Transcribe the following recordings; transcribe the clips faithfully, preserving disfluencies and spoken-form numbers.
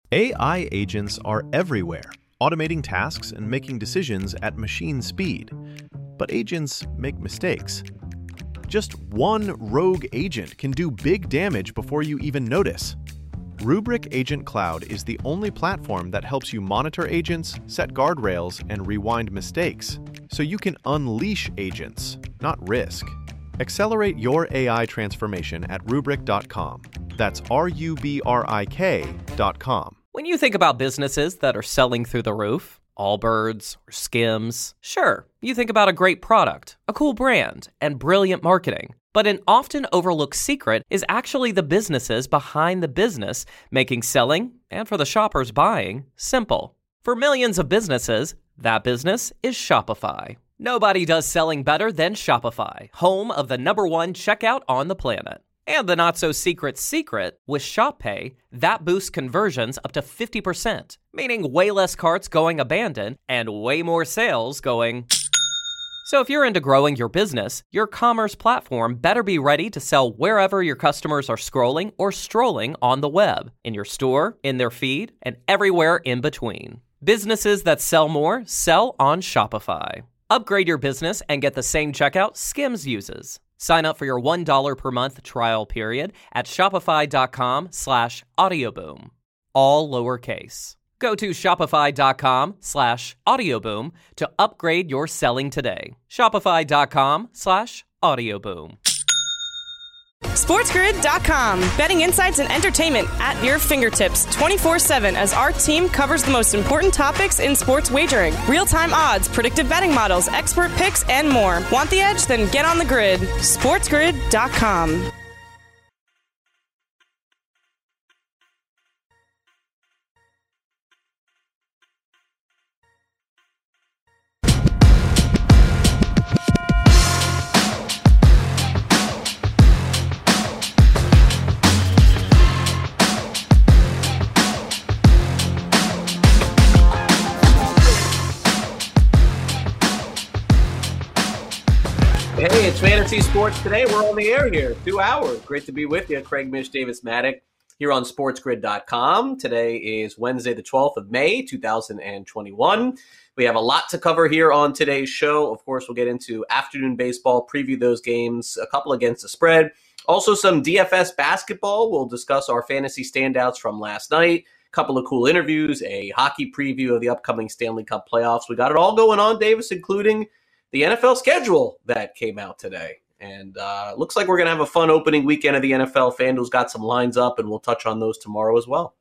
A I agents are everywhere, automating tasks and making decisions at machine speed. But agents make mistakes. Just one rogue agent can do big damage before you even notice. Rubrik Agent Cloud is the only platform that helps you monitor agents, set guardrails, and rewind mistakes, so you can unleash agents, not risk. Accelerate your A I transformation at rubrik dot com. That's R U B R I K dot com. When you think about businesses that are selling through the roof, Allbirds or Skims, sure, you think about a great product, a cool brand, and brilliant marketing. But an often overlooked secret is actually the businesses behind the business, making selling, and for the shoppers buying, simple. For millions of businesses, that business is Shopify. Nobody does selling better than Shopify, home of the number one checkout on the planet. And the not-so-secret secret, with Shop Pay, that boosts conversions up to fifty percent, meaning way less carts going abandoned and way more sales going... So if you're into growing your business, your commerce platform better be ready to sell wherever your customers are scrolling or strolling on the web, in your store, in their feed, and everywhere in between. Businesses that sell more sell on Shopify. Upgrade your business and get the same checkout Skims uses. Sign up for your one dollar per month trial period at shopify.com slash audioboom. All lowercase. Go to shopify.com slash audioboom to upgrade your selling today. Shopify.com slash audioboom. SportsGrid dot com. Betting insights and entertainment at your fingertips twenty-four seven as our team covers the most important topics in sports wagering. Real-time odds, predictive betting models, expert picks, and more. Want the edge? Then get on the grid. SportsGrid dot com. Hey, it's Fantasy Sports Today. We're on the air here. Two hours. Great to be with you. Craig Mish, Davis Maddock here on SportsGrid dot com. Today is Wednesday, the twelfth of May, two thousand twenty-one. We have a lot to cover here on today's show. Of course, we'll get into afternoon baseball, preview those games, a couple against the spread. Also, some D F S basketball. We'll discuss our fantasy standouts from last night. A couple of cool interviews, a hockey preview of the upcoming Stanley Cup playoffs. We got it all going on, Davis, including the N F L schedule that came out today. And uh, looks like we're going to have a fun opening weekend of the N F L. FanDuel's got some lines up, and we'll touch on those tomorrow as well.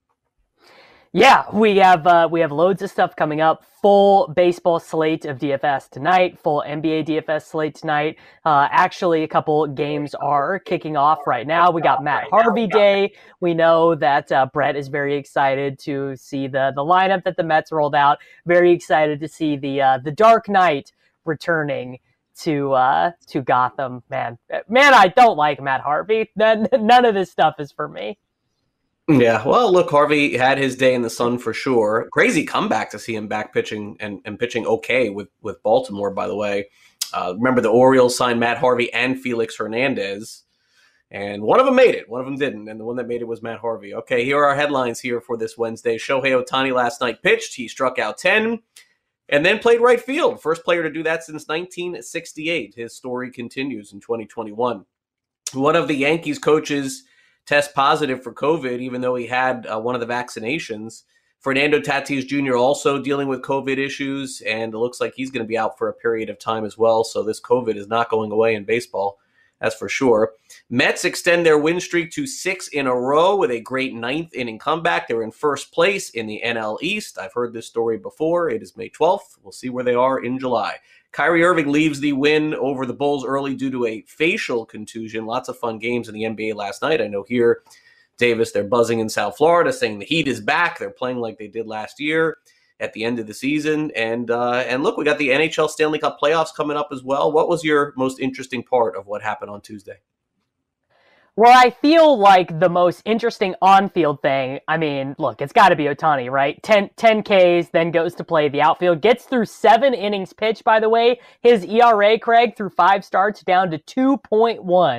Yeah, we have uh, we have loads of stuff coming up. Full baseball slate of D F S tonight. Full N B A D F S slate tonight. Uh, actually, a couple games are kicking off right now. We got Matt Harvey Day. We know that uh, Brett is very excited to see the the lineup that the Mets rolled out. Very excited to see the uh, the Dark Knight returning to uh, to Gotham. Man, man, I don't like Matt Harvey. None, none of this stuff is for me. Yeah, well, look, Harvey had his day in the sun for sure. Crazy comeback to see him back pitching and, and pitching okay with, with Baltimore, by the way. Uh, remember, the Orioles signed Matt Harvey and Felix Hernandez, and one of them made it. One of them didn't, and the one that made it was Matt Harvey. Okay, here are our headlines here for this Wednesday. Shohei Ohtani last night pitched. He struck out ten. And then played right field. First player to do that since nineteen sixty-eight. His story continues in twenty twenty-one. One of the Yankees coaches test positive for COVID, even though he had uh, one of the vaccinations. Fernando Tatis Junior also dealing with COVID issues, and it looks like he's going to be out for a period of time as well. So this COVID is not going away in baseball. That's for sure. Mets extend their win streak to six in a row with a great ninth inning comeback. They're in first place in the N L East. I've heard this story before. It is May twelfth. We'll see where they are in July. Kyrie Irving leaves the win over the Bulls early due to a facial contusion. Lots of fun games in the N B A last night. I know here, Davis, they're buzzing in South Florida saying the Heat is back. They're playing like they did last year at the end of the season. And uh, and look, we got the N H L Stanley Cup playoffs coming up as well. What was your most interesting part of what happened on Tuesday? Well, I feel like the most interesting on-field thing, I mean, look, it's got to be Ohtani, right? ten, ten Ks, then goes to play the outfield, gets through seven innings pitched, by the way. His E R A, Craig, through five starts down to two point one.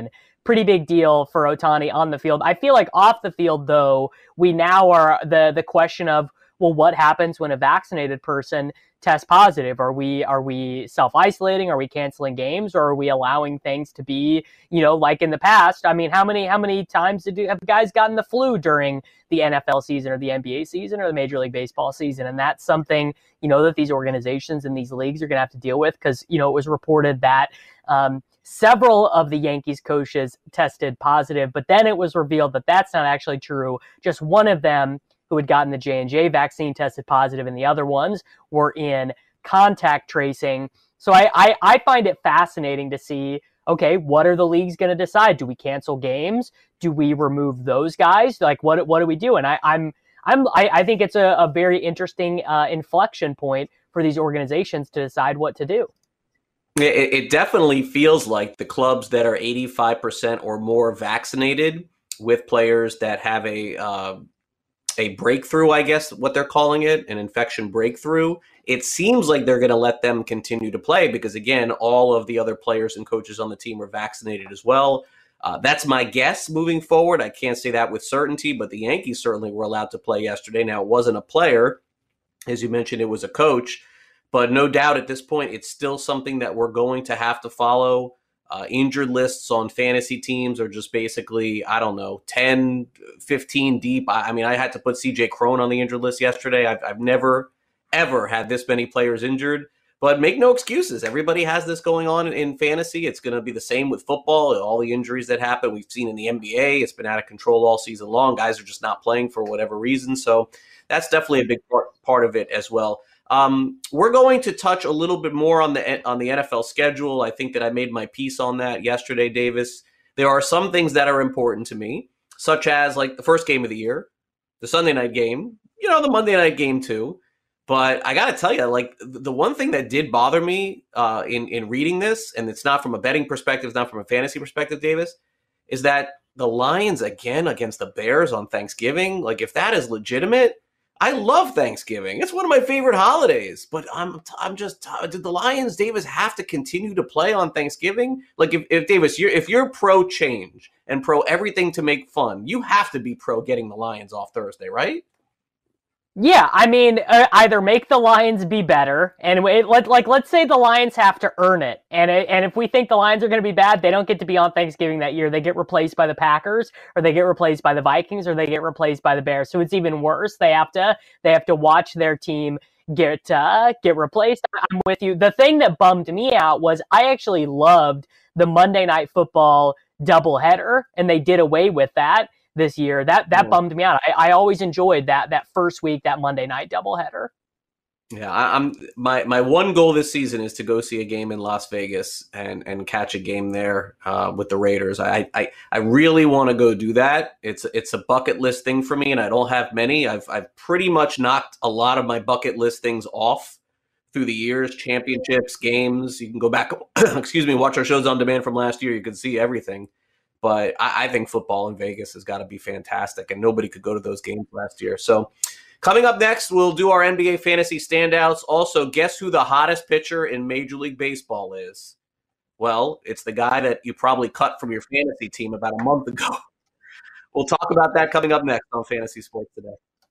pretty big deal for Ohtani on the field. I feel like off the field, though, we now are the the question of, well, what happens when a vaccinated person tests positive? Are we are we self-isolating? Are we canceling games? Or are we allowing things to be, you know, like in the past? I mean, how many how many times did you, have guys gotten the flu during the N F L season or the N B A season or the Major League Baseball season? And that's something, you know, that these organizations and these leagues are going to have to deal with, because, you know, it was reported that um, several of the Yankees coaches tested positive, but then it was revealed that that's not actually true. Just one of them, who had gotten the J and J vaccine, tested positive, and the other ones were in contact tracing. So I, I, I find it fascinating to see, okay, what are the leagues going to decide? Do we cancel games? Do we remove those guys? Like, what what do we do? And I, I'm I'm I, I think it's a, a very interesting uh, inflection point for these organizations to decide what to do. It, it definitely feels like the clubs that are eighty-five percent or more vaccinated, with players that have a uh, a breakthrough, I guess what they're calling it, an infection breakthrough, it seems like they're going to let them continue to play because, again, all of the other players and coaches on the team were vaccinated as well. Uh, that's my guess moving forward. I can't say that with certainty, but the Yankees certainly were allowed to play yesterday. Now, it wasn't a player. As you mentioned, it was a coach. But no doubt at this point, it's still something that we're going to have to follow. Uh, injured lists on fantasy teams are just basically, I don't know, ten, fifteen deep. I, I mean, I had to put C J Cron on the injured list yesterday. I've, I've never, ever had this many players injured. But make no excuses. Everybody has this going on in, in fantasy. It's going to be the same with football. All the injuries that happen, we've seen in the N B A. It's been out of control all season long. Guys are just not playing for whatever reason. So that's definitely a big part, part of it as well. Um, we're going to touch a little bit more on the on the N F L schedule. I think that I made my piece on that yesterday, Davis. There are some things that are important to me, such as like the first game of the year, the Sunday night game, you know, the Monday night game too. But I got to tell you, like the one thing that did bother me uh, in, in reading this, and it's not from a betting perspective, it's not from a fantasy perspective, Davis, is that the Lions again against the Bears on Thanksgiving, like if that is legitimate, I love Thanksgiving. It's one of my favorite holidays, but I'm I'm just did the Lions, Davis, have to continue to play on Thanksgiving? Like if, if Davis, you're if you're pro change and pro everything to make fun, you have to be pro getting the Lions off Thursday, right? Yeah, I mean, uh, either make the Lions be better, and it, let, like let's say the Lions have to earn it, and it, and if we think the Lions are going to be bad, they don't get to be on Thanksgiving that year. They get replaced by the Packers, or they get replaced by the Vikings, or they get replaced by the Bears. So it's even worse. They have to they have to watch their team get uh, get replaced. I'm with you. The thing that bummed me out was I actually loved the Monday Night Football doubleheader, and they did away with that this year. That that yeah. bummed me out. I, I always enjoyed that that first week, that Monday night doubleheader. Yeah, I, I'm my my one goal this season is to go see a game in Las Vegas and and catch a game there uh, with the Raiders. I I, I really want to go do that. It's it's a bucket list thing for me, and I don't have many. I've I've pretty much knocked a lot of my bucket list things off through the years. Championships, games. You can go back, excuse me, watch our shows on demand from last year. You can see everything. But I, I think football in Vegas has got to be fantastic, and nobody could go to those games last year. So coming up next, we'll do our N B A fantasy standouts. Also, guess who the hottest pitcher in Major League Baseball is? Well, it's the guy that you probably cut from your fantasy team about a month ago. We'll talk about that coming up next on Fantasy Sports Today.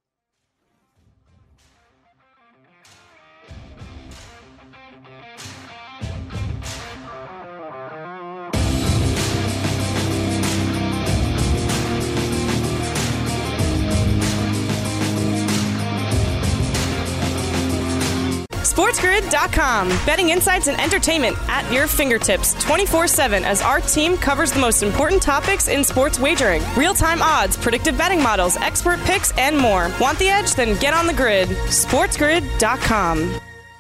SportsGrid dot com. Betting insights and entertainment at your fingertips twenty-four seven as our team covers the most important topics in sports wagering. Real-time odds, predictive betting models, expert picks, and more. Want the edge? Then get on the grid. SportsGrid dot com.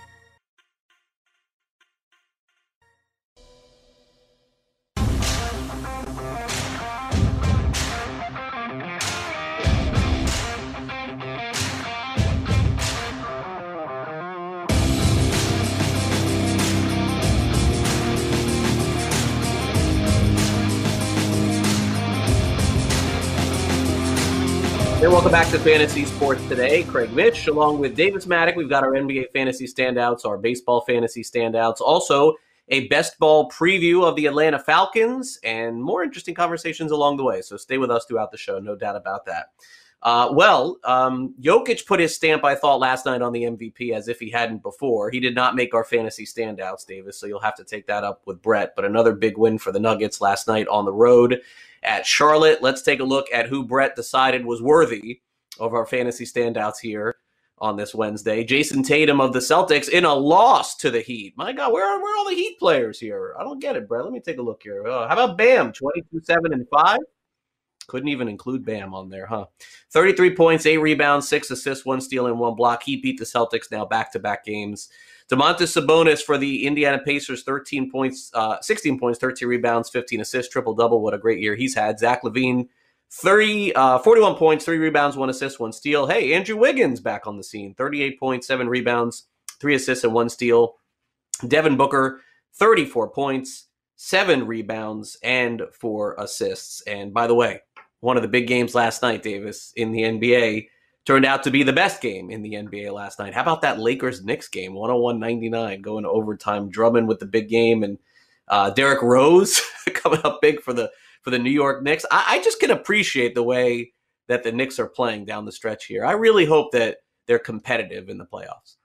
And welcome back to Fantasy Sports Today. Craig Mitch, along with Davis Maddock. We've got our N B A fantasy standouts, our baseball fantasy standouts. Also, a best ball preview of the Atlanta Falcons, and more interesting conversations along the way. So stay with us throughout the show, no doubt about that. Uh, well, um, Jokic put his stamp, I thought, last night on the M V P as if he hadn't before. He did not make our fantasy standouts, Davis, so you'll have to take that up with Brett. But another big win for the Nuggets last night on the road at Charlotte. Let's take a look at who Brett decided was worthy of our fantasy standouts here on this Wednesday. Jason Tatum of the Celtics in a loss to the Heat. My God, where are, where are all the Heat players here? I don't get it, Brett. Let me take a look here. Uh, how about Bam? twenty-two, seven, and five? Couldn't even include Bam on there, huh? thirty-three points, eight rebounds, six assists, one steal, and one block. He beat the Celtics now back-to-back games. Domantas Sabonis for the Indiana Pacers, thirteen points, uh, sixteen points, thirteen rebounds, fifteen assists, triple-double. What a great year he's had. Zach LaVine, thirty, uh, forty-one points, three rebounds, one assist, one steal. Hey, Andrew Wiggins back on the scene. thirty-eight points, seven rebounds, three assists, and one steal. Devin Booker, thirty-four points, seven rebounds, and four assists. And by the way, one of the big games last night, Davis, in the N B A, turned out to be the best game in the N B A last night. How about that Lakers-Knicks game, one oh one ninety-nine, going to overtime. Drummond with the big game, and uh, Derrick Rose coming up big for the for the New York Knicks. I, I just can appreciate the way that the Knicks are playing down the stretch here. I really hope that they're competitive in the playoffs.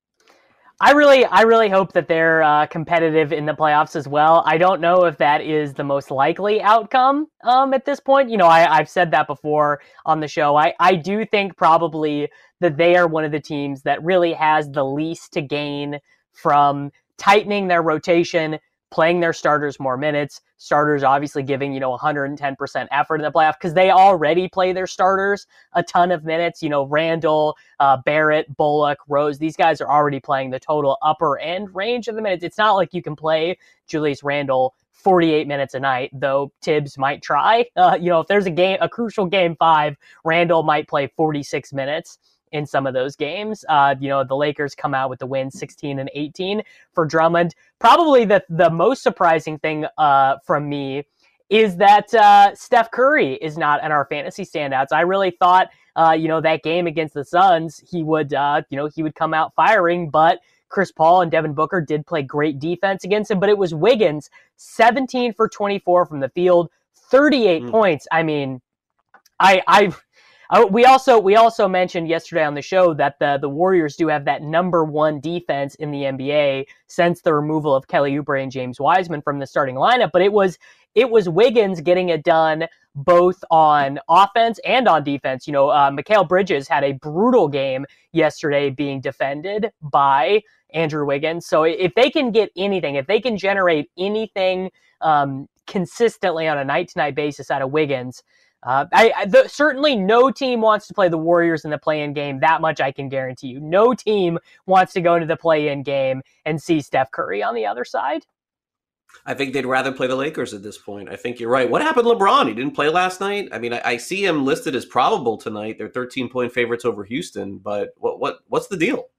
I really, I really hope that they're uh, competitive in the playoffs as well. I don't know if that is the most likely outcome um, at this point. You know, I, I've said that before on the show. I, I do think probably that they are one of the teams that really has the least to gain from tightening their rotation, playing their starters more minutes, starters obviously giving, you know, one hundred ten percent effort in the playoff because they already play their starters a ton of minutes. You know, Randall, uh, Barrett, Bullock, Rose, these guys are already playing the total upper end range of the minutes. It's not like you can play Julius Randle forty-eight minutes a night, though Tibbs might try. Uh, you know, if there's a game, a crucial game five, Randall might play forty-six minutes in some of those games. Uh, you know, the Lakers come out with the win sixteen and eighteen for Drummond. Probably the, the most surprising thing uh, from me is that uh, Steph Curry is not in our fantasy standouts. I really thought, uh, you know, that game against the Suns, he would, uh, you know, he would come out firing, but Chris Paul and Devin Booker did play great defense against him, but it was Wiggins, seventeen for twenty-four from the field, thirty-eight mm. points. I mean, I, I, Uh, we also we also mentioned yesterday on the show that the, the Warriors do have that number one defense in the N B A since the removal of Kelly Oubre and James Wiseman from the starting lineup. But it was it was Wiggins getting it done both on offense and on defense. You know, uh, Mikal Bridges had a brutal game yesterday being defended by Andrew Wiggins. So if they can get anything, if they can generate anything um, consistently on a night-to-night basis out of Wiggins, Uh, I, I the, certainly no team wants to play the Warriors in the play-in game. That much I can guarantee you. No team wants to go into the play-in game and see Steph Curry on the other side. I think they'd rather play the Lakers at this point. I think you're right. What happened to LeBron? He didn't play last night. I mean, I, I see him listed as probable tonight. They're thirteen-point favorites over Houston, but what what what's the deal?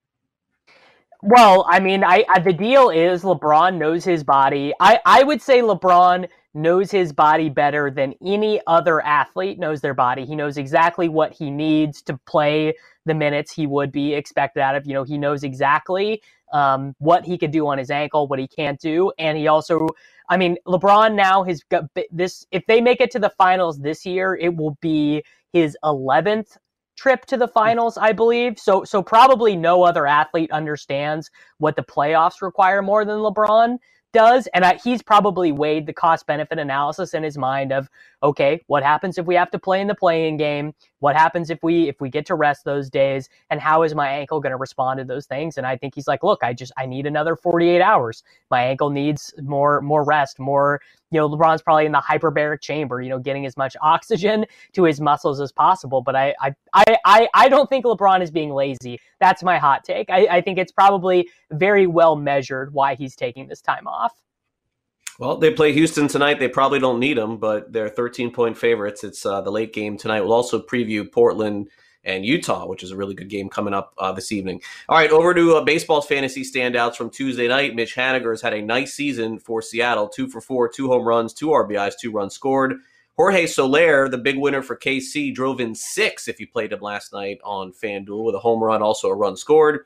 Well, I mean, I, I the deal is LeBron knows his body. I, I would say LeBron knows his body better than any other athlete knows their body. He knows exactly what he needs to play the minutes he would be expected out of. You know, he knows exactly um, what he could do on his ankle, what he can't do. And he also, I mean, LeBron now has got this, if they make it to the finals this year, it will be his eleventh trip to the finals, I believe. So, so probably no other athlete understands what the playoffs require more than LeBron does. And I, he's probably weighed the cost benefit analysis in his mind of, okay, what happens if we have to play in the play-in game? What happens if we, if we get to rest those days, and how is my ankle going to respond to those things? And I think he's like, look, I just, I need another forty-eight hours. My ankle needs more, more rest, more, you know, LeBron's probably in the hyperbaric chamber, you know, getting as much oxygen to his muscles as possible. But I, I, I, I, I don't think LeBron is being lazy. That's my hot take. I, I think it's probably very well measured why he's taking this time off. Well, they play Houston tonight. They probably don't need them, but they're thirteen-point favorites. It's uh, the late game tonight. We'll also preview Portland and Utah, which is a really good game coming up uh, this evening. All right, over to uh, baseball's fantasy standouts from Tuesday night. Mitch Haniger has had a nice season for Seattle. Two for four, two home runs, two R B Is, two runs scored. Jorge Soler, the big winner for K C, drove in six if you played him last night on FanDuel with a home run, also a run scored.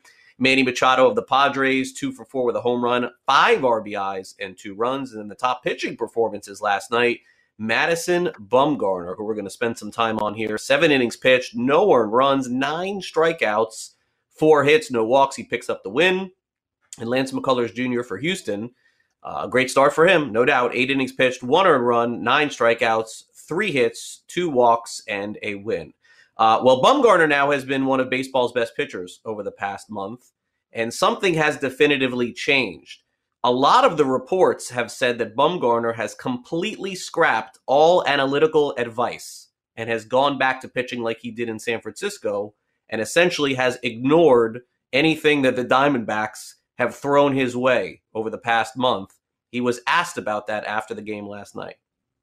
Manny Machado of the Padres, two for four with a home run, five R B Is and two runs. And then the top pitching performances last night, Madison Bumgarner, who we're going to spend some time on here. Seven innings pitched, no earned runs, nine strikeouts, four hits, no walks. He picks up the win. And Lance McCullers Junior for Houston, a uh, great start for him, no doubt. Eight innings pitched, one earned run, nine strikeouts, three hits, two walks, and a win. Uh, well, Bumgarner now has been one of baseball's best pitchers over the past month, and something has definitively changed. A lot of the reports have said that Bumgarner has completely scrapped all analytical advice and has gone back to pitching like he did in San Francisco and essentially has ignored anything that the Diamondbacks have thrown his way over the past month. He was asked about that after the game last night.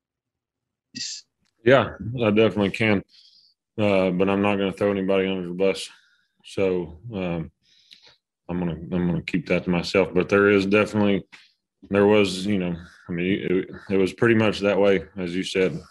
Yeah, I definitely can. Uh, but I'm not going to throw anybody under the bus. So um, I'm going to I'm going to keep that to myself. But there is definitely – there was, you know, I mean, it, it was pretty much that way, as you said.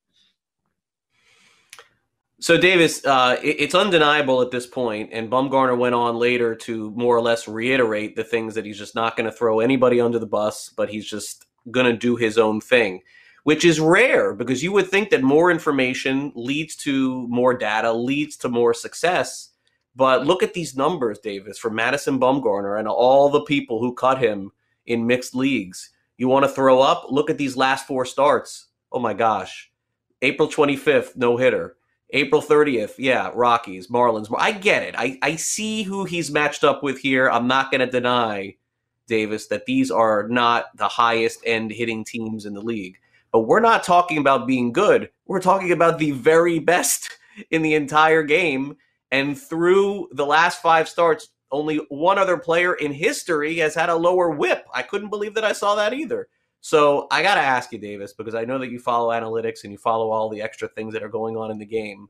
So, Davis, uh, it, it's undeniable at this point, and Bumgarner went on later to more or less reiterate the things that he's just not going to throw anybody under the bus, but he's just going to do his own thing, which is rare because you would think that more information leads to more data, leads to more success. But look at these numbers, Davis, for Madison Bumgarner and all the people who cut him in mixed leagues. You want to throw up? Look at these last four starts. Oh, my gosh. April twenty-fifth, no-hitter. April thirtieth, yeah, Rockies, Marlins. I get it. I, I see who he's matched up with here. I'm not going to deny, Davis, that these are not the highest-end hitting teams in the league. But we're not talking about being good. We're talking about the very best in the entire game. And through the last five starts, only one other player in history has had a lower whip. I couldn't believe that I saw that either. So I got to ask you, Davis, because I know that you follow analytics and you follow all the extra things that are going on in the game.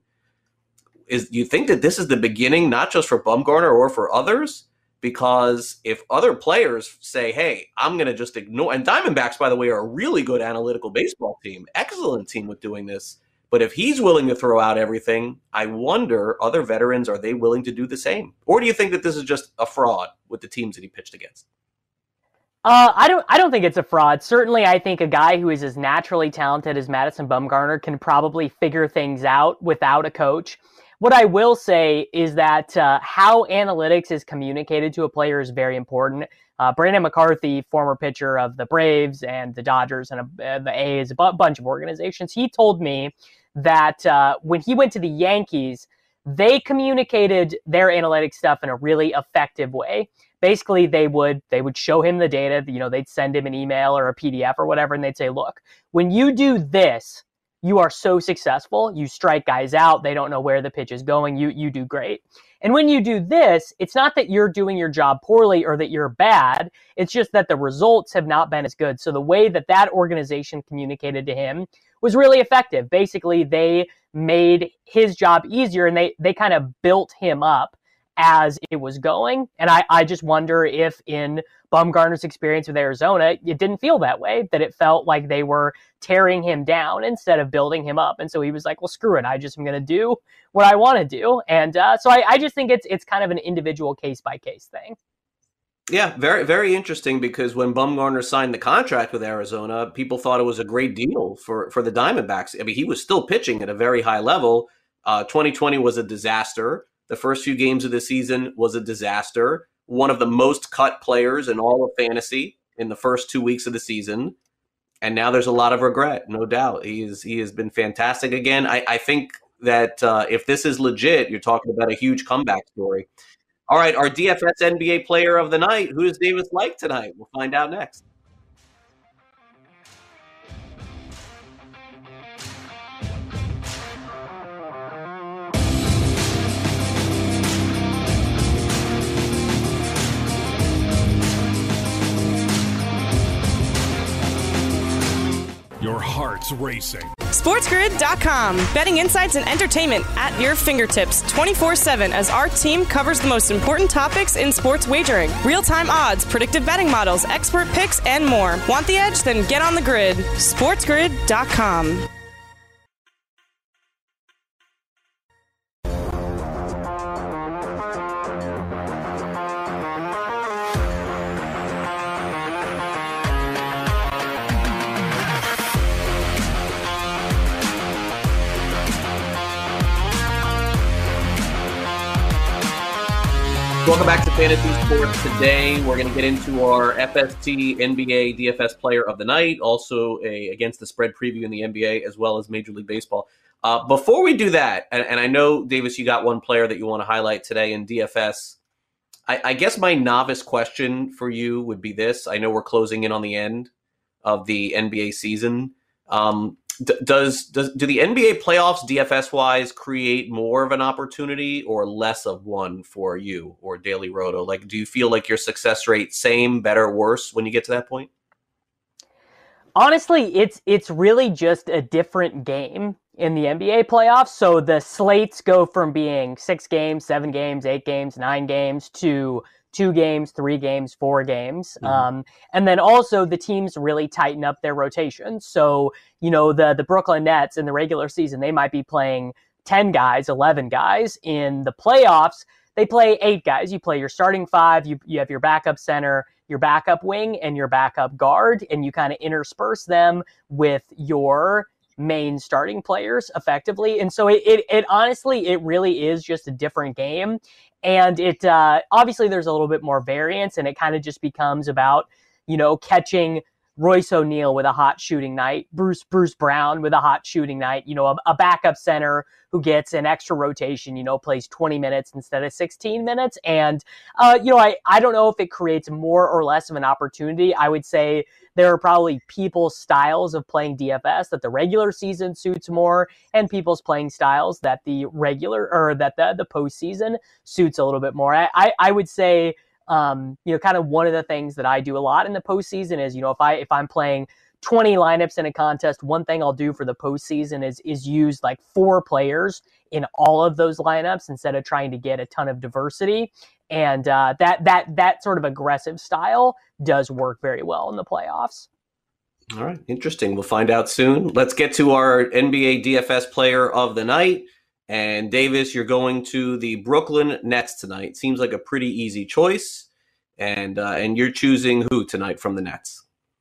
Is you think that this is the beginning, not just for Bumgarner or for others? Because if other players say, hey, I'm going to just ignore – and Diamondbacks, by the way, are a really good analytical baseball team, excellent team with doing this. But if he's willing to throw out everything, I wonder, other veterans, are they willing to do the same? Or do you think that this is just a fraud with the teams that he pitched against? Uh, I don't. I don't think it's a fraud. Certainly, I think a guy who is as naturally talented as Madison Bumgarner can probably figure things out without a coach. What I will say is that uh, how analytics is communicated to a player is very important. Uh, Brandon McCarthy, former pitcher of the Braves and the Dodgers and uh, the A's, a b- bunch of organizations, he told me that uh, when he went to the Yankees, they communicated their analytics stuff in a really effective way. Basically, they would they would show him the data. You know, they'd send him an email or a P D F or whatever, and they'd say, look, when you do this, you are so successful. You strike guys out. They don't know where the pitch is going. You you do great. And when you do this, it's not that you're doing your job poorly or that you're bad. It's just that the results have not been as good. So the way that that organization communicated to him was really effective. Basically, they made his job easier, and they they kind of built him up as it was going. And I, I just wonder if in Bumgarner's experience with Arizona, it didn't feel that way, that it felt like they were tearing him down instead of building him up. And so he was like, well, screw it. I just am going to do what I want to do. And uh, so I, I just think it's it's kind of an individual case-by-case thing. Yeah, very, very interesting, because when Bumgarner signed the contract with Arizona, people thought it was a great deal for, for the Diamondbacks. I mean, he was still pitching at a very high level. Uh, twenty twenty was a disaster. The first few games of the season was a disaster. One of the most cut players in all of fantasy in the first two weeks of the season. And now there's a lot of regret, no doubt. He is he has been fantastic again. I, I think that uh, if this is legit, you're talking about a huge comeback story. All right, our D F S N B A player of the night. Who does Davis like tonight? We'll find out next. Your heart's racing. SportsGrid dot com. Betting insights and entertainment at your fingertips twenty-four seven as our team covers the most important topics in sports wagering. Real-time odds, predictive betting models, expert picks, and more. Want the edge? Then get on the grid. SportsGrid dot com. Welcome back to Fantasy Sports. Today, we're going to get into our F S T N B A D F S Player of the Night, also a against the spread preview in the N B A, as well as Major League Baseball. Uh, before we do that, and, and I know, Davis, you got one player that you want to highlight today in D F S. I, I guess my novice question for you would be this. I know we're closing in on the end of the N B A season. Um, d- does, does do the N B A playoffs D F S-wise create more of an opportunity or less of one for you or Daily Roto? Like, do you feel like your success rate same, better, worse when you get to that point? Honestly, it's it's really just a different game in the N B A playoffs. So the slates go from being six games, seven games, eight games, nine games to two games, three games, four games. Mm-hmm. Um, and then also the teams really tighten up their rotations. So, you know, the, the Brooklyn Nets in the regular season, they might be playing ten guys, eleven guys. In the playoffs, they play eight guys. You play your starting five, you, you have your backup center, your backup wing, and your backup guard, and you kind of intersperse them with your main starting players effectively. And so it, it, it honestly, it really is just a different game. And it, uh, obviously there's a little bit more variance, and it kind of just becomes about, you know, catching Royce O'Neal with a hot shooting night, Bruce, Bruce Brown with a hot shooting night, you know, a, a backup center who gets an extra rotation, you know, plays twenty minutes instead of sixteen minutes. And, uh, you know, I, I don't know if it creates more or less of an opportunity. I would say there are probably people's styles of playing D F S that the regular season suits more, and people's playing styles that the regular or that the, the postseason suits a little bit more. I, I, I would say, um, you know, kind of one of the things that I do a lot in the postseason is, you know, if I, if I'm playing twenty lineups in a contest, one thing I'll do for the postseason is, is use like four players in all of those lineups instead of trying to get a ton of diversity. And uh, that that that sort of aggressive style does work very well in the playoffs. All right, interesting. We'll find out soon. Let's get to our N B A D F S Player of the Night. And Davis, you're going to the Brooklyn Nets tonight. Seems like a pretty easy choice. And uh, and you're choosing who tonight from the Nets?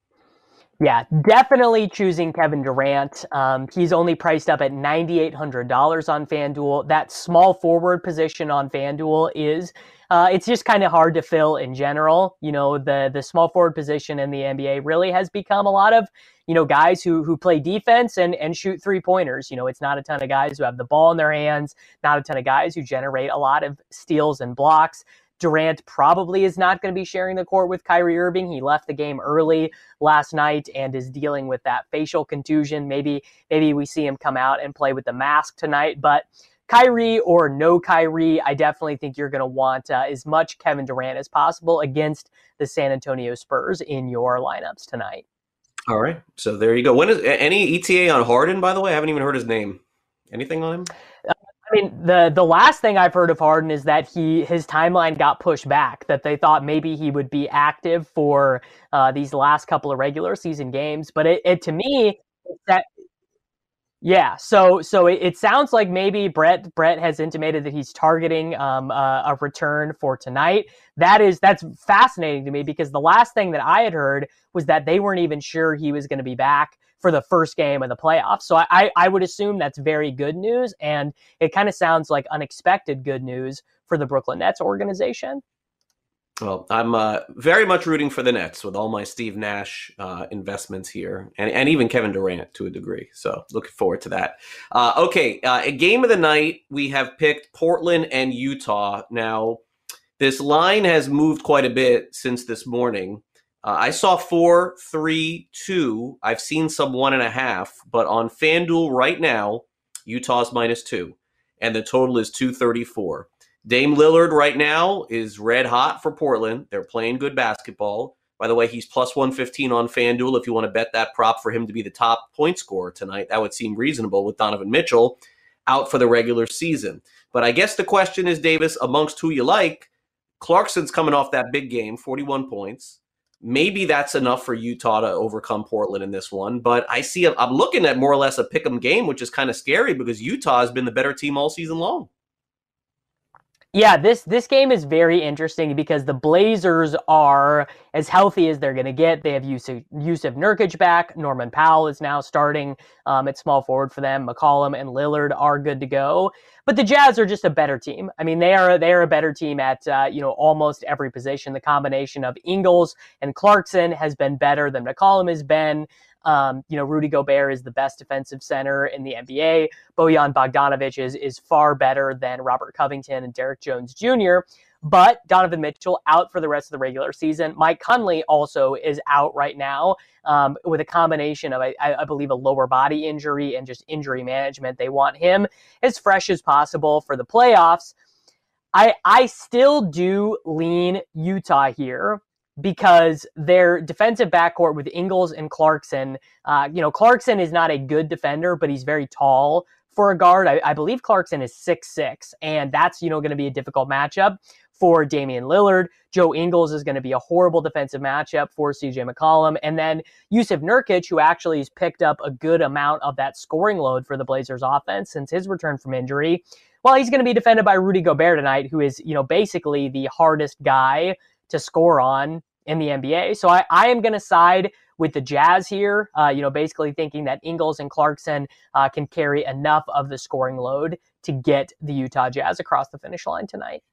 Yeah, definitely choosing Kevin Durant. Um, he's only priced up at nine thousand eight hundred dollars on FanDuel. That small forward position on FanDuel is, uh, it's just kind of hard to fill in general. You know, the the small forward position in the N B A really has become a lot of, you know, guys who who play defense and, and shoot three-pointers. You know, it's not a ton of guys who have the ball in their hands, not a ton of guys who generate a lot of steals and blocks. Durant probably is not going to be sharing the court with Kyrie Irving. He left the game early last night and is dealing with that facial contusion. Maybe maybe we see him come out and play with the mask tonight. But Kyrie or no Kyrie, I definitely think you're going to want uh, as much Kevin Durant as possible against the San Antonio Spurs in your lineups tonight. All right. So there you go. When is any E T A on Harden, by the way? I haven't even heard his name. Anything on him? I mean, the the last thing I've heard of Harden is that he his timeline got pushed back, that they thought maybe he would be active for uh, these last couple of regular season games. But it, it to me, that yeah, so so it, it sounds like maybe Brett Brett has intimated that he's targeting um, uh, a return for tonight. That is that's fascinating to me, because the last thing that I had heard was that they weren't even sure he was going to be back for the first game of the playoffs. So I, I would assume that's very good news, and it kind of sounds like unexpected good news for the Brooklyn Nets organization. Well, I'm uh, very much rooting for the Nets with all my Steve Nash uh, investments here, and, and even Kevin Durant to a degree. So looking forward to that. Uh, okay, uh, a game of the night, we have picked Portland and Utah. Now, this line has moved quite a bit since this morning. Uh, I saw four, three, two. I've seen some one and a half, but on FanDuel right now, Utah's minus two, and the total is two thirty-four. Dame Lillard right now is red hot for Portland. They're playing good basketball. By the way, he's plus one fifteen on FanDuel. If you want to bet that prop for him to be the top point scorer tonight, that would seem reasonable with Donovan Mitchell out for the regular season. But I guess the question is, Davis, amongst who you like, Clarkson's coming off that big game, forty-one points. Maybe that's enough for Utah to overcome Portland in this one. But I see, I'm looking at more or less a pick'em game, which is kind of scary because Utah has been the better team all season long. Yeah, this this game is very interesting because the Blazers are as healthy as they're going to get. They have Yusuf, Yusuf Nurkic back. Norman Powell is now starting um, at small forward for them. McCollum and Lillard are good to go. But the Jazz are just a better team. I mean, they are they are a better team at uh, you know almost every position. The combination of Ingles and Clarkson has been better than McCollum has been. Um, you know, Rudy Gobert is the best defensive center in the N B A. Bojan Bogdanovic is, is far better than Robert Covington and Derek Jones Junior But Donovan Mitchell out for the rest of the regular season. Mike Conley also is out right now um, with a combination of, I, I believe, a lower body injury and just injury management. They want him as fresh as possible for the playoffs. I I still do lean Utah here, because their defensive backcourt with Ingles and Clarkson, uh, you know, Clarkson is not a good defender, but he's very tall for a guard. I, I believe Clarkson is six six, and that's, you know, going to be a difficult matchup for Damian Lillard. Joe Ingles is going to be a horrible defensive matchup for C J McCollum. And then Yusuf Nurkic, who actually has picked up a good amount of that scoring load for the Blazers offense since his return from injury. Well, he's going to be defended by Rudy Gobert tonight, who is, you know, basically the hardest guy to score on in the N B A. So I, I am going to side with the Jazz here, uh, you know, basically thinking that Ingles and Clarkson uh, can carry enough of the scoring load to get the Utah Jazz across the finish line tonight.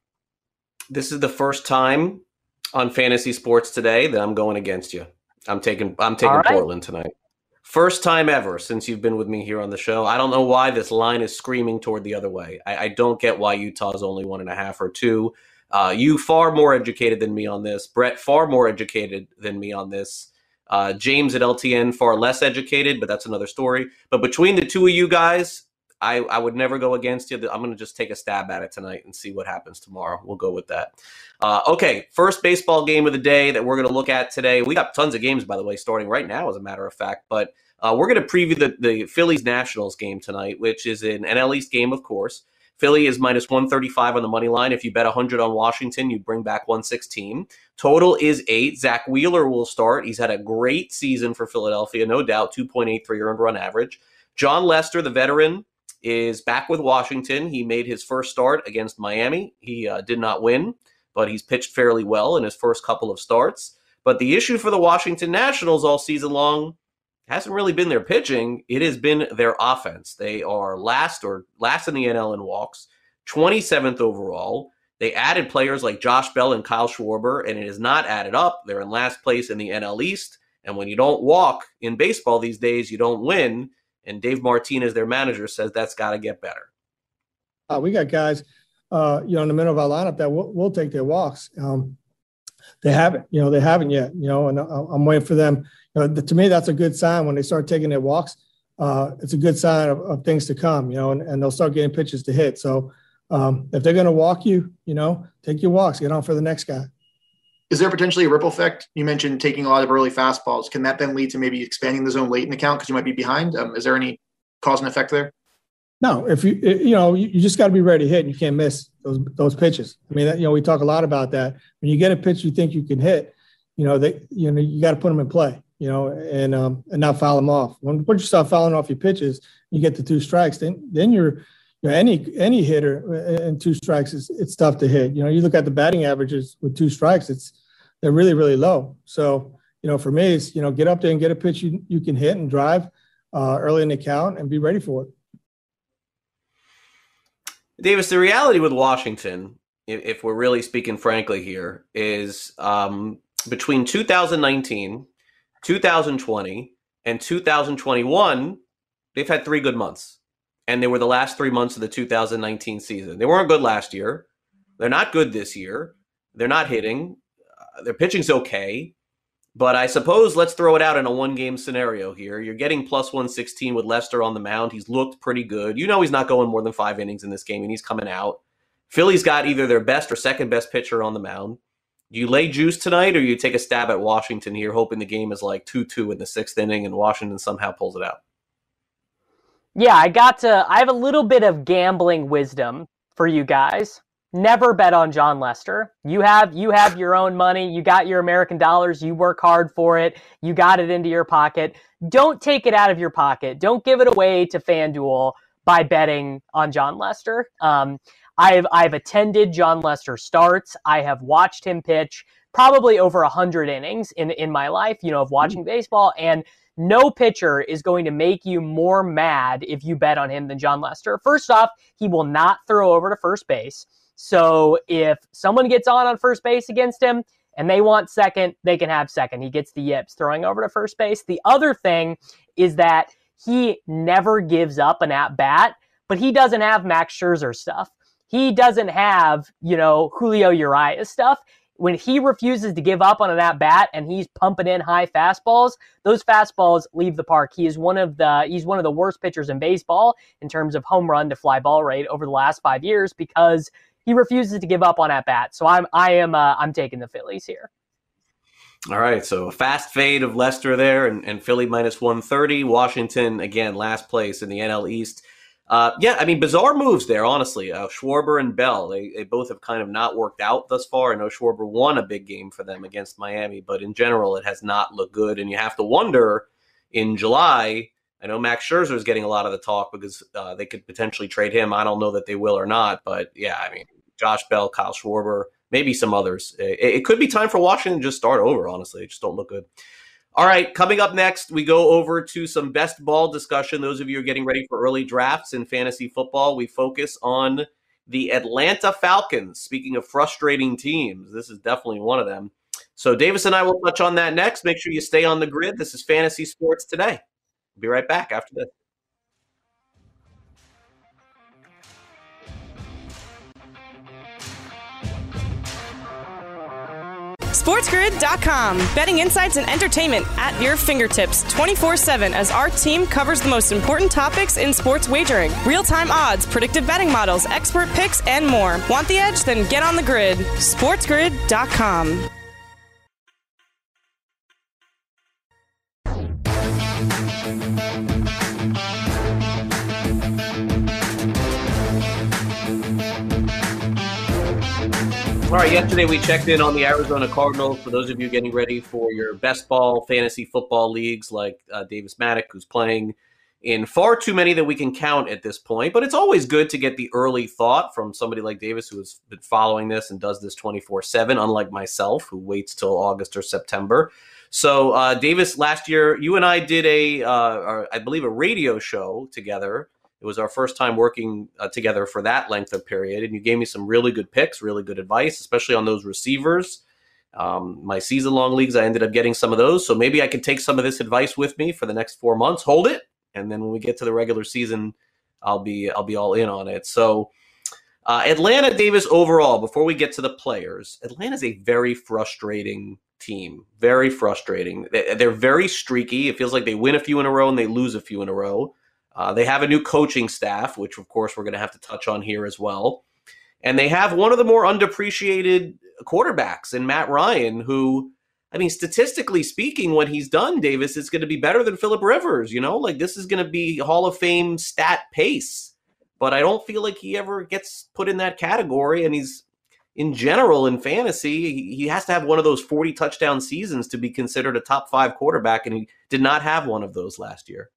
This is the first time on Fantasy Sports Today that I'm going against you. I'm taking I'm taking right. Portland tonight. First time ever since you've been with me here on the show. I don't know why this line is screaming toward the other way. I, I don't get why Utah is only one and a half or two. Uh, you far more educated than me on this. Brett far more educated than me on this. Uh, James at L T N far less educated, but that's another story. But between the two of you guys, I, I would never go against you. I'm going to just take a stab at it tonight and see what happens tomorrow. We'll go with that. Uh, okay, first baseball game of the day that we're going to look at today. We got tons of games, by the way, starting right now, as a matter of fact. But uh, we're going to preview the, the Phillies-Nationals game tonight, which is an N L East game, of course. Philly is minus one thirty-five on the money line. If you bet one hundred on Washington, you bring back one sixteen. Total is eight. Zach Wheeler will start. He's had a great season for Philadelphia, no doubt, two point eight three earned run average. John Lester, the veteran, is back with Washington. He made his first start against Miami. He uh, did not win, but he's pitched fairly well in his first couple of starts. But the issue for the Washington Nationals all season long hasn't really been their pitching. It has been their offense. They are last or last in the N L in walks, twenty-seventh overall. They added players like Josh Bell and Kyle Schwarber, and it is not added up. They're in last place in the N L East. And when you don't walk in baseball these days, you don't win. And Dave Martinez, their manager, says that's got to get better. Uh, we got guys, uh, you know, in the middle of our lineup that will, will take their walks. Um, they haven't, you know, they haven't yet, you know, and I'm waiting for them. You know, to me, that's a good sign when they start taking their walks. Uh, it's a good sign of, of things to come, you know, and, and they'll start getting pitches to hit. So um, if they're going to walk you, you know, take your walks, get on for the next guy. Is there potentially a ripple effect? You mentioned taking a lot of early fastballs. Can that then lead to maybe expanding the zone late in the count because you might be behind? Um, is there any cause and effect there? No, if you, you know, you just got to be ready to hit and you can't miss those, those pitches. I mean, that, you know, we talk a lot about that. When you get a pitch you think you can hit, you know, they, you know, you got to put them in play, you know, and, um, and not foul them off. When once you start fouling off your pitches, you get the two strikes, then, then you're, you know, any, any hitter in two strikes is it's tough to hit. You know, you look at the batting averages with two strikes, it's, they're really, really low. So, you know, for me, it's, you know, get up there and get a pitch you, you can hit and drive uh, early in the count and be ready for it. Davis, the reality with Washington, if, if we're really speaking frankly here, is um, between two thousand nineteen, two thousand twenty, and two thousand twenty-one, they've had three good months. And they were the last three months of the two thousand nineteen season. They weren't good last year. They're not good this year. They're not hitting. Uh, their pitching's okay. But I suppose let's throw it out in a one-game scenario here. You're getting plus one sixteen with Lester on the mound. He's looked pretty good. You know he's not going more than five innings in this game, and he's coming out. Philly's got either their best or second-best pitcher on the mound. Do you lay juice tonight, or you take a stab at Washington here, hoping the game is like two two in the sixth inning and Washington somehow pulls it out? Yeah, I got to – I have a little bit of gambling wisdom for you guys. Never bet on John Lester. You have you have your own money. You got your American dollars. You work hard for it. You got it into your pocket. Don't take it out of your pocket. Don't give it away to FanDuel by betting on John Lester. Um, I've I've attended Jon Lester starts. I have watched him pitch probably over a hundred innings in in my life, you know, of watching baseball, and no pitcher is going to make you more mad if you bet on him than Jon Lester. First off, he will not throw over to first base. So if someone gets on on first base against him and they want second, they can have second. He gets the yips throwing over to first base. The other thing is that he never gives up an at-bat, but he doesn't have Max Scherzer stuff. He doesn't have, you know, Julio Urias stuff. When he refuses to give up on an at-bat and he's pumping in high fastballs, those fastballs leave the park. He is one of the he's one of the worst pitchers in baseball in terms of home run to fly ball rate over the last five years because he refuses to give up on at-bat. So I'm I am uh, I'm taking the Phillies here. All right, so a fast fade of Lester there, and, and Philly minus one thirty. Washington, again, last place in the N L East. Uh, yeah, I mean, bizarre moves there, honestly. Uh, Schwarber and Bell, they, they both have kind of not worked out thus far. I know Schwarber won a big game for them against Miami, but in general, it has not looked good. And you have to wonder, in July, I know Max Scherzer is getting a lot of the talk because uh, they could potentially trade him. I don't know that they will or not, but yeah, I mean, Josh Bell, Kyle Schwarber, maybe some others. It, it could be time for Washington to just start over, honestly. They just don't look good. All right, coming up next, we go over to some best ball discussion. Those of you who are getting ready for early drafts in fantasy football, we focus on the Atlanta Falcons. Speaking of frustrating teams, this is definitely one of them. So Davis and I will touch on that next. Make sure you stay on the grid. This is Fantasy Sports Today. We'll be right back after this. SportsGrid dot com. Betting insights and entertainment at your fingertips twenty-four seven as our team covers the most important topics in sports wagering. Real-time odds, predictive betting models, expert picks, and more. Want the edge? Then get on the grid. SportsGrid dot com. All right, yesterday we checked in on the Arizona Cardinals. For those of you getting ready for your best ball fantasy football leagues like uh, Davis Maddock, who's playing in far too many that we can count at this point. But it's always good to get the early thought from somebody like Davis, who has been following this and does this twenty-four seven, unlike myself, who waits till August or September. So, uh, Davis, last year, you and I did a, uh, I believe, a radio show together. It was our first time working uh, together for that length of period, and you gave me some really good picks, really good advice, especially on those receivers. Um, my season-long leagues, I ended up getting some of those, so maybe I could take some of this advice with me for the next four months, hold it, and then when we get to the regular season, I'll be I'll be all in on it. So, uh, Atlanta, Davis, overall, before we get to the players, Atlanta's a very frustrating team, very frustrating. They're very streaky. It feels like they win a few in a row and they lose a few in a row. Uh, they have a new coaching staff, which, of course, we're going to have to touch on here as well. And they have one of the more underappreciated quarterbacks in Matt Ryan, who, I mean, statistically speaking, what he's done, Davis, is going to be better than Phillip Rivers. You know, like this is going to be Hall of Fame stat pace. But I don't feel like he ever gets put in that category. And he's, in general, in fantasy, he has to have one of those forty touchdown seasons to be considered a top five quarterback. And he did not have one of those last year.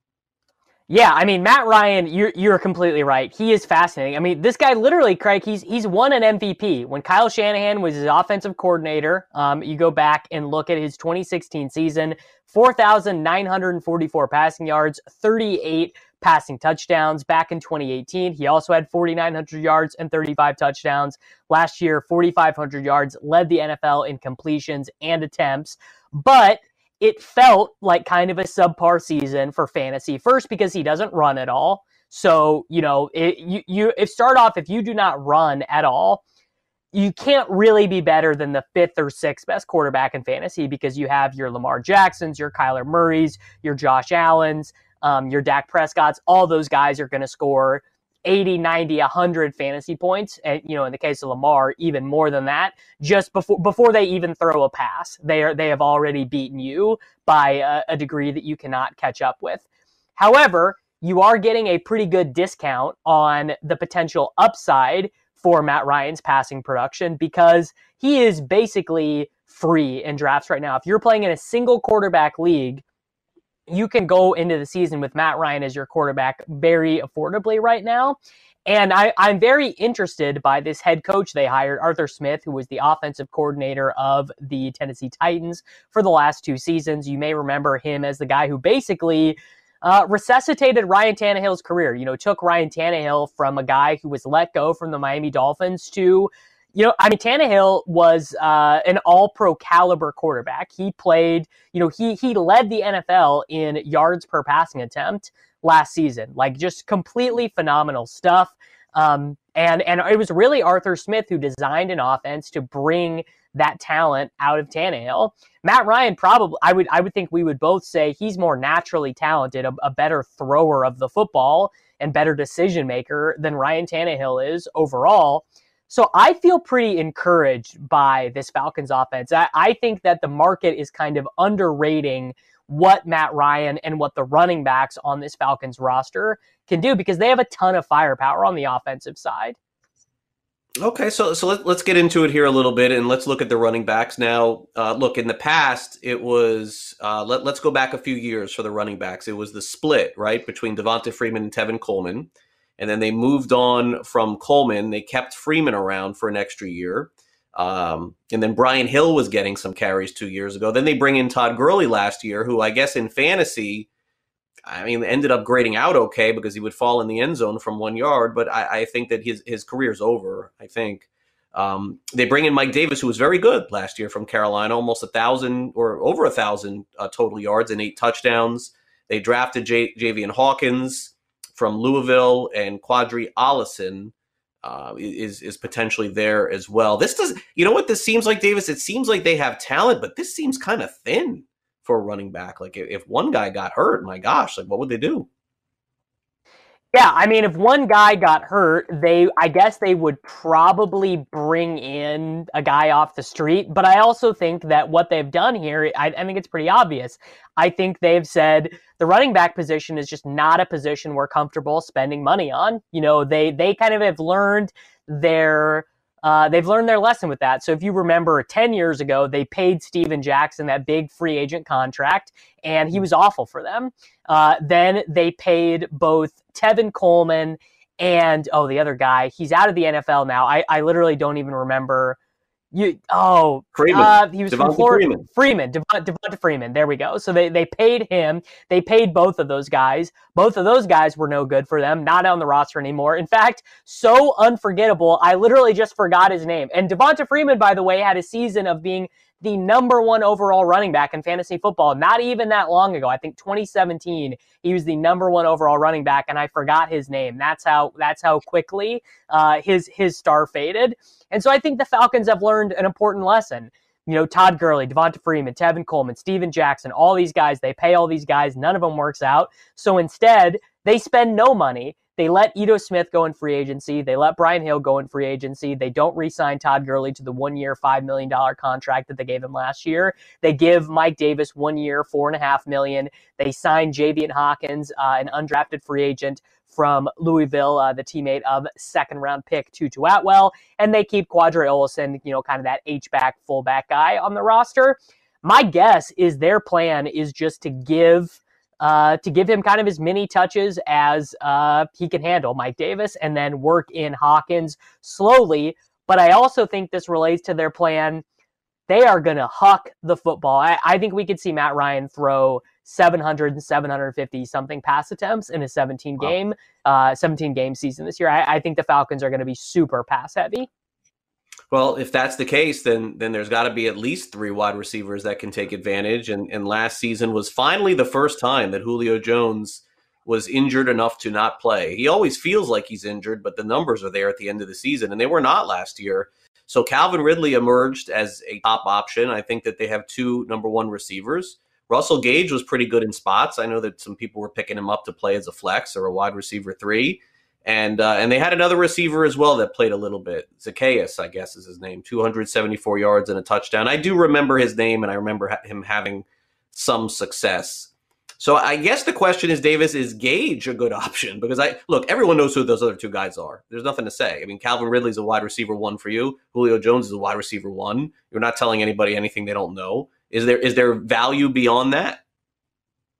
Yeah, I mean, Matt Ryan, you're you're completely right. He is fascinating. I mean, this guy literally, Craig, he's he's won an M V P. When Kyle Shanahan was his offensive coordinator, um, you go back and look at his twenty sixteen season, four thousand nine hundred forty-four passing yards, thirty-eight passing touchdowns. Back in twenty eighteen, he also had forty-nine hundred yards and thirty-five touchdowns. Last year, forty-five hundred yards, led the N F L in completions and attempts. But it felt like kind of a subpar season for fantasy. First, because he doesn't run at all. So, you know, it, you, you if start off, if you do not run at all, you can't really be better than the fifth or sixth best quarterback in fantasy because you have your Lamar Jacksons, your Kyler Murrays, your Josh Allens, um, your Dak Prescotts. All those guys are going to score eighty, ninety, one hundred fantasy points. And, you know, in the case of Lamar, even more than that, just before before they even throw a pass. They are they have already beaten you by a, a degree that you cannot catch up with. However, you are getting a pretty good discount on the potential upside for Matt Ryan's passing production because he is basically free in drafts right now. If you're playing in a single quarterback league, you can go into the season with Matt Ryan as your quarterback very affordably right now. And I, I'm very interested by this head coach they hired, Arthur Smith, who was the offensive coordinator of the Tennessee Titans for the last two seasons. You may remember him as the guy who basically uh, resuscitated Ryan Tannehill's career. You know, took Ryan Tannehill from a guy who was let go from the Miami Dolphins to, you know, I mean, Tannehill was uh, an all-pro caliber quarterback. He played, you know, he he led the N F L in yards per passing attempt last season. Like, just completely phenomenal stuff. Um, and and it was really Arthur Smith who designed an offense to bring that talent out of Tannehill. Matt Ryan probably, I would I would think we would both say he's more naturally talented, a, a better thrower of the football and better decision maker than Ryan Tannehill is overall. So I feel pretty encouraged by this Falcons offense. I, I think that the market is kind of underrating what Matt Ryan and what the running backs on this Falcons roster can do, because they have a ton of firepower on the offensive side. Okay, so so let, let's get into it here a little bit, and let's look at the running backs now. Uh, look, in the past, it was, uh, let, let's go back a few years for the running backs. It was the split, right, between Devonta Freeman and Tevin Coleman. And then they moved on from Coleman. They kept Freeman around for an extra year. Um, and then Brian Hill was getting some carries two years ago. Then they bring in Todd Gurley last year, who I guess in fantasy, I mean, ended up grading out okay because he would fall in the end zone from one yard. But I, I think that his, his career's over, I think. Um, they bring in Mike Davis, who was very good last year from Carolina, almost a thousand or over a thousand uh, total yards and eight touchdowns. They drafted J- Javian Hawkins from Louisville, and Quadri Allison uh, is is potentially there as well. This does, you know what this seems like, Davis? It seems like they have talent, but this seems kind of thin for a running back. Like if one guy got hurt, my gosh, like what would they do? Yeah, I mean, if one guy got hurt, they, I guess they would probably bring in a guy off the street. But I also think that what they've done here, I, I think it's pretty obvious. I think they've said the running back position is just not a position we're comfortable spending money on. You know, they they kind of have learned their uh, they've learned their lesson with that. So if you remember, ten years ago, they paid Steven Jackson that big free agent contract, and he was awful for them. Uh, then they paid both Tevin Coleman and, oh, the other guy. He's out of the N F L now. I, I literally don't even remember. You oh Freeman. Uh, he was Devonta from Florida. Freeman. Freeman, Devonta, Devonta Freeman. There we go. So they they paid him. They paid both of those guys. Both of those guys were no good for them. Not on the roster anymore. In fact, so unforgettable. I literally just forgot his name. And Devonta Freeman, by the way, had a season of being the number one overall running back in fantasy football. Not even that long ago. I think twenty seventeen. He was the number one overall running back, and I forgot his name. That's how that's how quickly uh, his his star faded. And so I think the Falcons have learned an important lesson. You know, Todd Gurley, Devonta Freeman, Tevin Coleman, Steven Jackson, all these guys, they pay all these guys. None of them works out. So instead, they spend no money. They let Ito Smith go in free agency. They let Brian Hill go in free agency. They don't re-sign Todd Gurley to the one-year, five million dollars contract that they gave him last year. They give Mike Davis one year, four point five million dollars. They sign Javian Hawkins, uh, an undrafted free agent from Louisville, uh, the teammate of second-round pick Tutu Atwell. And they keep Quadri Allison, you know, kind of that H-back, fullback guy on the roster. My guess is their plan is just to give... Uh, to give him kind of as many touches as uh, he can handle, Mike Davis, and then work in Hawkins slowly. But I also think this relates to their plan. They are going to huck the football. I, I think we could see Matt Ryan throw seven hundred and seven hundred fifty something pass attempts in a seventeen game, wow. uh, seventeen game season this year. I, I think the Falcons are going to be super pass heavy. Well, if that's the case, then then there's got to be at least three wide receivers that can take advantage. And, and last season was finally the first time that Julio Jones was injured enough to not play. He always feels like he's injured, but the numbers are there at the end of the season, and they were not last year. So Calvin Ridley emerged as a top option. I think that they have two number one receivers. Russell Gage was pretty good in spots. I know that some people were picking him up to play as a flex or a wide receiver three. And uh, and they had another receiver as well that played a little bit. Zacchaeus, I guess is his name, two hundred seventy-four yards and a touchdown. I do remember his name, and I remember ha- him having some success. So I guess the question is, Davis, is Gage a good option? Because, I look, everyone knows who those other two guys are. There's nothing to say. I mean, Calvin Ridley's a wide receiver one for you. Julio Jones is a wide receiver one. You're not telling anybody anything they don't know. Is there is there value beyond that?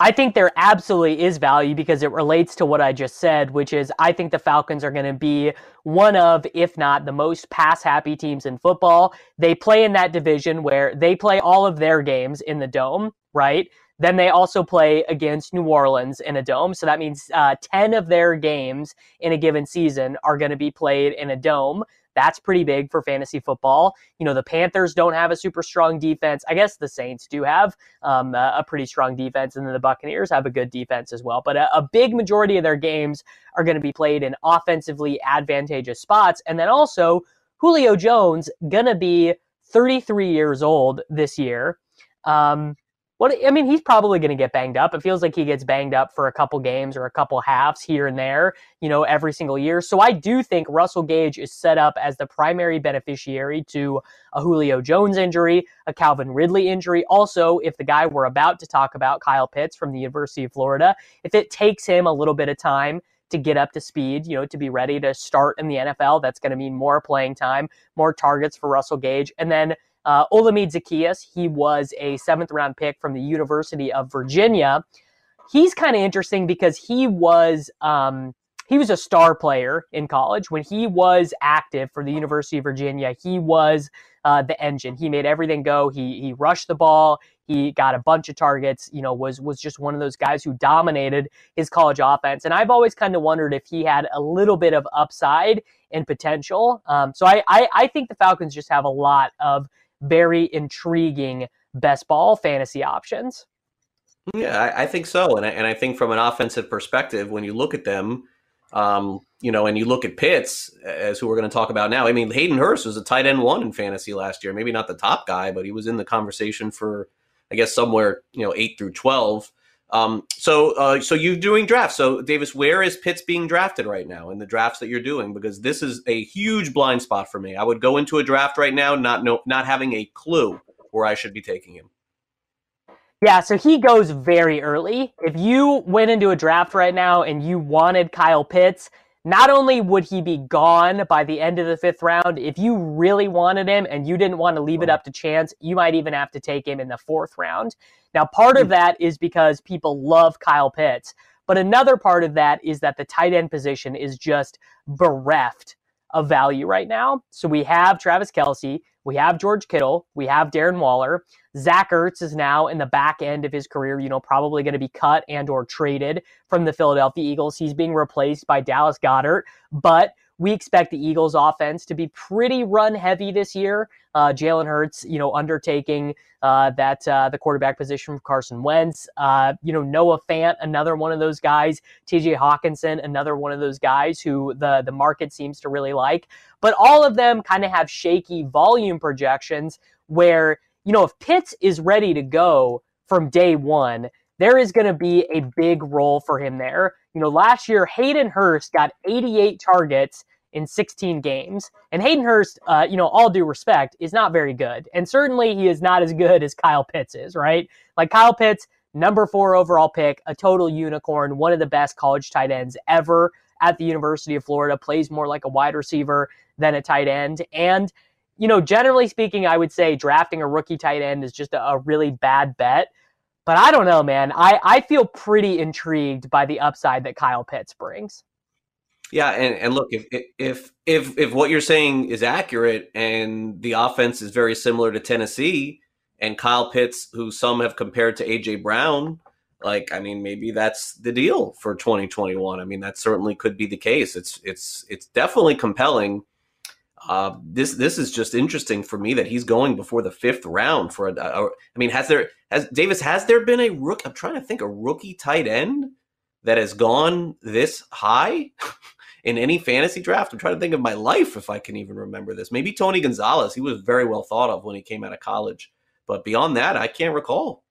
I think there absolutely is value because it relates to what I just said, which is I think the Falcons are going to be one of, if not the most pass-happy teams in football. They play in that division where they play all of their games in the Dome, right? Then they also play against New Orleans in a dome. So that means uh, ten of their games in a given season are going to be played in a dome. That's pretty big for fantasy football. You know, the Panthers don't have a super strong defense. I guess the Saints do have um, a, a pretty strong defense, and then the Buccaneers have a good defense as well. But a, a big majority of their games are going to be played in offensively advantageous spots. And then also, Julio Jones going to be thirty-three years old this year. Um, What, I mean, he's probably going to get banged up. It feels like he gets banged up for a couple games or a couple halves here and there, you know, every single year. So I do think Russell Gage is set up as the primary beneficiary to a Julio Jones injury, a Calvin Ridley injury. Also, if the guy we're about to talk about, Kyle Pitts from the University of Florida, if it takes him a little bit of time to get up to speed, you know, to be ready to start in the N F L, that's going to mean more playing time, more targets for Russell Gage. And then Uh, Olamide Zaccheaus, he was a seventh round pick from the University of Virginia. He's kind of interesting because he was um, he was a star player in college. When he was active for the University of Virginia, he was uh, the engine. He made everything go. He he rushed the ball. He got a bunch of targets. You know, was was just one of those guys who dominated his college offense. And I've always kind of wondered if he had a little bit of upside and potential. Um, so I, I I think the Falcons just have a lot of very intriguing best ball fantasy options. Yeah, I, I think so. And I, and I think from an offensive perspective, when you look at them, um, you know, and you look at Pitts, as who we're going to talk about now, I mean, Hayden Hurst was a tight end one in fantasy last year. Maybe not the top guy, but he was in the conversation for, I guess, somewhere, you know, eight through twelve. Um, so, uh, so you're doing drafts. So, Davis, where is Pitts being drafted right now in the drafts that you're doing? Because this is a huge blind spot for me. I would go into a draft right now not know, not having a clue where I should be taking him. Yeah, so he goes very early. If you went into a draft right now and you wanted Kyle Pitts, not only would he be gone by the end of the fifth round, if you really wanted him and you didn't want to leave it up to chance, you might even have to take him in the fourth round. Now, part of that is because people love Kyle Pitts, but another part of that is that the tight end position is just bereft of value right now. So we have Travis Kelce, we have George Kittle, we have Darren Waller. Zach Ertz is now in the back end of his career, you know, probably going to be cut and or traded from the Philadelphia Eagles. He's being replaced by Dallas Goedert, but we expect the Eagles offense to be pretty run heavy this year. Uh, Jalen Hurts, you know, undertaking uh, that uh, the quarterback position for Carson Wentz. Uh, you know, Noah Fant, another one of those guys. T J Hawkinson, another one of those guys who the, the market seems to really like. But all of them kind of have shaky volume projections where, you know, if Pitts is ready to go from day one, there is going to be a big role for him there. You know, last year, Hayden Hurst got eighty-eight targets in sixteen games. And Hayden Hurst, uh, you know, all due respect, is not very good. And certainly he is not as good as Kyle Pitts is, right? Like Kyle Pitts, number four overall pick, a total unicorn, one of the best college tight ends ever at the University of Florida, plays more like a wide receiver than a tight end. And, you know, generally speaking, I would say drafting a rookie tight end is just a, a really bad bet. But I don't know, man. I, I feel pretty intrigued by the upside that Kyle Pitts brings. Yeah, and, and look, if if if if what you're saying is accurate and the offense is very similar to Tennessee and Kyle Pitts, who some have compared to A J Brown, like, I mean, maybe that's the deal for twenty twenty-one. I mean, that certainly could be the case. It's it's it's definitely compelling. Uh, this this is just interesting for me that he's going before the fifth round for a, a I mean, has there has Davis has there been a rook? I'm trying to think a rookie tight end that has gone this high in any fantasy draft. I'm trying to think of my life if I can even remember this. Maybe Tony Gonzalez. He was very well thought of when he came out of college, but beyond that, I can't recall.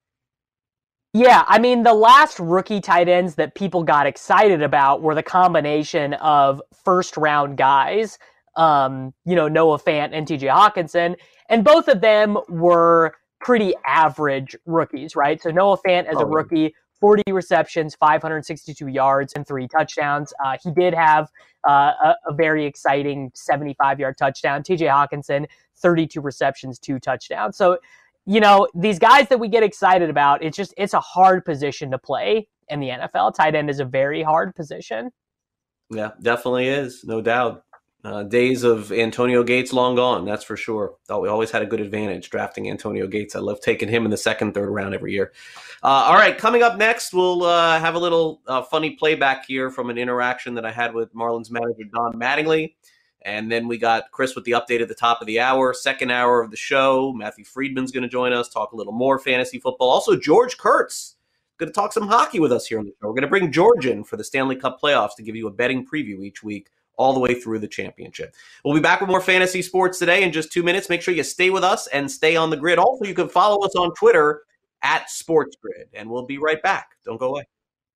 Yeah, I mean, the last rookie tight ends that people got excited about were the combination of first-round guys, um, you know, Noah Fant and T J Hawkinson, and both of them were pretty average rookies, right? So Noah Fant as oh, a rookie, forty receptions, five hundred sixty-two yards, and three touchdowns. Uh, he did have uh, a, a very exciting seventy-five-yard touchdown. T J Hawkinson, thirty-two receptions, two touchdowns. So you know, these guys that we get excited about, it's just, it's a hard position to play in the N F L. Tight end is a very hard position. Yeah, definitely is. No doubt. Uh, days of Antonio Gates long gone, that's for sure. Thought we always had a good advantage drafting Antonio Gates. I love taking him in the second, third round every year. Uh, all right, coming up next, we'll uh, have a little uh, funny playback here from an interaction that I had with Marlins manager Don Mattingly. And then we got Chris with the update at the top of the hour. Second hour of the show, Matthew Friedman's going to join us, talk a little more fantasy football. Also, George Kurtz going to talk some hockey with us here on the show. We're going to bring George in for the Stanley Cup playoffs to give you a betting preview each week, all the way through the championship. We'll be back with more fantasy sports today in just two minutes. Make sure you stay with us and stay on the grid. Also, you can follow us on Twitter at SportsGrid, and we'll be right back. Don't go away.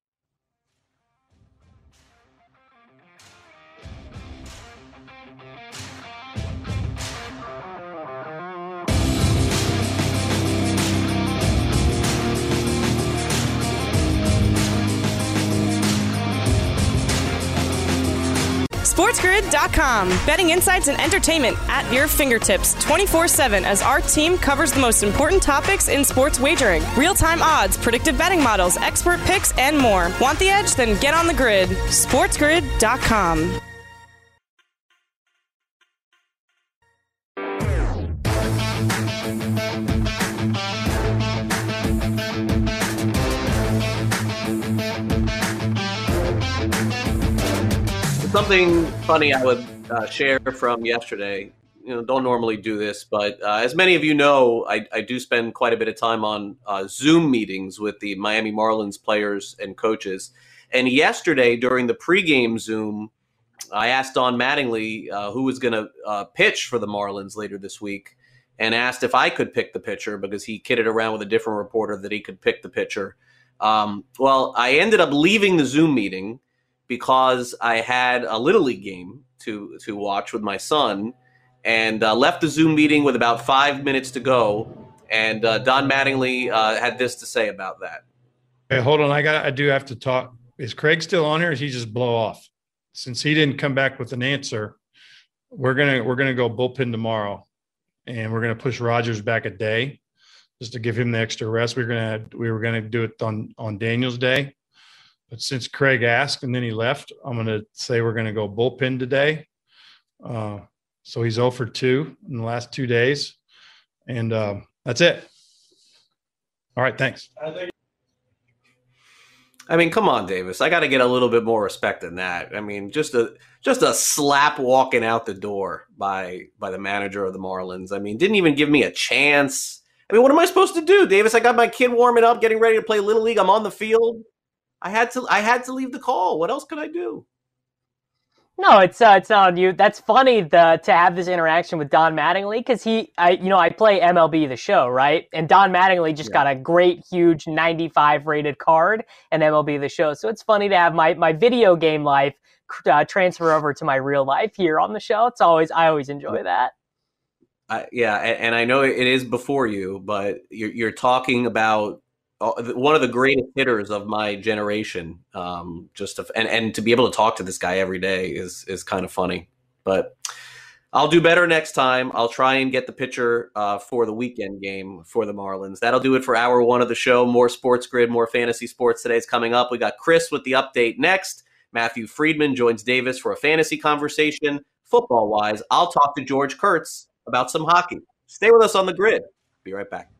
SportsGrid dot com. Betting insights and entertainment at your fingertips twenty-four seven as our team covers the most important topics in sports wagering. Real-time odds, predictive betting models, expert picks, and more. Want the edge? Then get on the grid. SportsGrid dot com. Something funny I would uh, share from yesterday. You know, don't normally do this, but uh, as many of you know, I, I do spend quite a bit of time on uh, Zoom meetings with the Miami Marlins players and coaches. And yesterday, during the pregame Zoom, I asked Don Mattingly uh, who was going to uh, pitch for the Marlins later this week, and asked if I could pick the pitcher because he kidded around with a different reporter that he could pick the pitcher. Um, well, I ended up leaving the Zoom meeting because I had a Little League game to to watch with my son, and uh, left the Zoom meeting with about five minutes to go. And uh, Don Mattingly uh, had this to say about that. Hey, hold on. I got. I do have to talk. Is Craig still on here? Or does he just blow off? Since he didn't come back with an answer, we're gonna we're gonna go bullpen tomorrow, and we're gonna push Rogers back a day just to give him the extra rest. We we're gonna we were gonna do it on on Daniel's day. But since Craig asked and then he left, I'm going to say we're going to go bullpen today. Uh, so he's zero for two in the last two days. And uh, that's it. All right, thanks. I mean, come on, Davis. I got to get a little bit more respect than that. I mean, just a just a slap walking out the door by by the manager of the Marlins. I mean, didn't even give me a chance. I mean, what am I supposed to do, Davis? I got my kid warming up, getting ready to play Little League. I'm on the field. I had to I had to leave the call. What else could I do? No, it's uh, it's not on you. That's funny the, to have this interaction with Don Mattingly because he, I you know, I play M L B The Show, right? And Don Mattingly just yeah. got a great, huge ninety-five rated card in M L B The Show. So it's funny to have my my video game life uh, transfer over to my real life here on the show. It's always I always enjoy that. Uh, yeah, and, and I know it is before you, but you're, you're talking about one of the greatest hitters of my generation. Um, just to, and and to be able to talk to this guy every day is is kind of funny. But I'll do better next time. I'll try and get the pitcher uh, for the weekend game for the Marlins. That'll do it for hour one of the show. More Sports Grid, more fantasy sports today's coming up. We got Chris with the update next. Matthew Friedman joins Davis for a fantasy conversation. Football wise, I'll talk to George Kurtz about some hockey. Stay with us on the grid. Be right back.